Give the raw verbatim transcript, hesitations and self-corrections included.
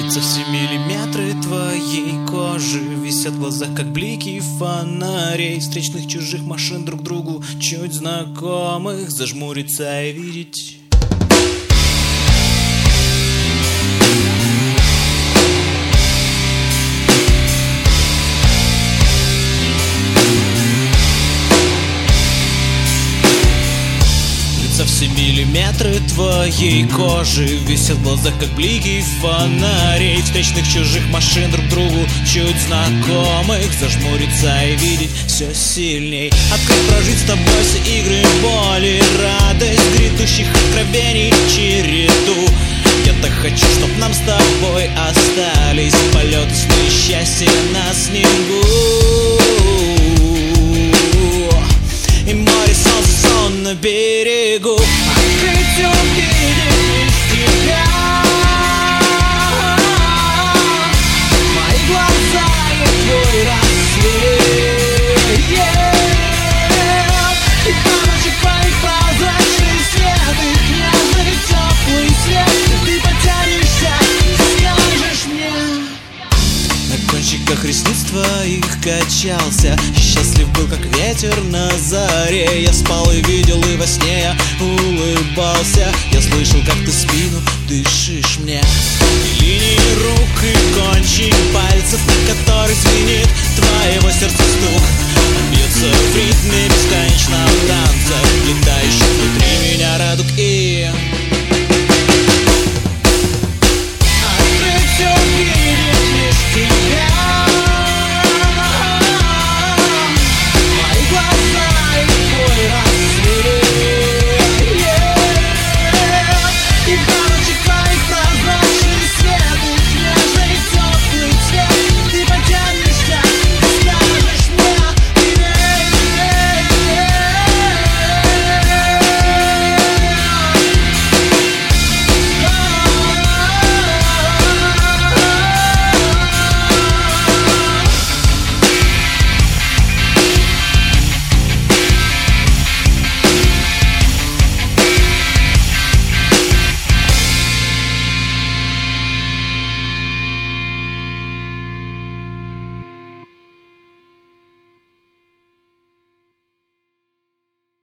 Лица все миллиметры твоей кожи, висят в глазах, как блики фонарей, встречных чужих машин друг другу чуть знакомых, зажмуриться и видеть. Лица все миллиметры твоей кожи, висят в глазах, как блики фонарей, встречных чужих машин друг другу чуть знакомых, зажмуриться и видеть все сильней. Открыть, прожить с тобой все игры, боли, радость, грядущих откровений череду. Я так хочу, чтоб нам с тобой остались полеты, сны и счастье на снегу. И море, солнце, сон на берегу. Открыть, увидеть без тебя мои глаза и твой рассвет. И камушек твоих прозрачный свет, и нежный теплый свет. Ты потянешься и скажешь мне. На кончиках ресниц твоих качался, счастлив был, как ветер на заре. Я спал и видел, и во сне я улыбался. Я слышал, как ты спину